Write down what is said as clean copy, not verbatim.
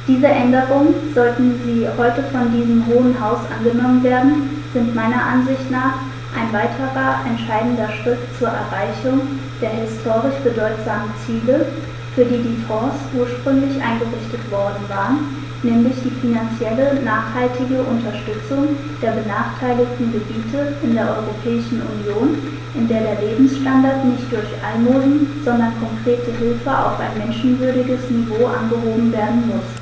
Diese Änderungen, sollten sie heute von diesem Hohen Haus angenommen werden, sind meiner Ansicht nach ein weiterer entscheidender Schritt zur Erreichung der historisch bedeutsamen Ziele, für die die Fonds ursprünglich eingerichtet worden waren, nämlich die finanzielle nachhaltige Unterstützung der benachteiligten Gebiete in der Europäischen Union, in der der Lebensstandard nicht durch Almosen, sondern konkrete Hilfe auf ein menschenwürdiges Niveau angehoben werden muss.